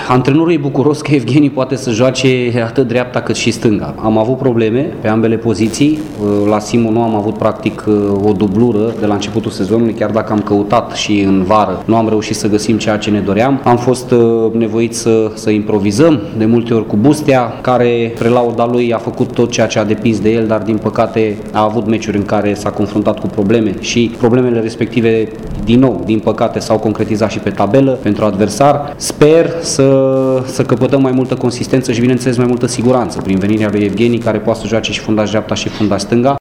Antrenorul e bucuros că Evgeni poate să joace atât dreapta cât și stânga. Am avut probleme pe ambele poziții. La Simo nu am avut practic o dublură de la începutul sezonului, chiar dacă am căutat și în vară nu am reușit să găsim ceea ce ne doream. Am fost nevoiți să improvizăm, de multe ori cu Bustea, care, pre lauda lui, a făcut tot ceea ce a depins de el, dar din păcate a avut meciuri în care s-a confruntat cu probleme și problemele respective, din nou, din păcate, s-au concretizat și pe tabelă pentru adversar. Sper să căpătăm mai multă consistență și, bineînțeles, mai multă siguranță prin venirea lui Evgeni, care poate să joace și fundaș dreapta și fundaș stânga.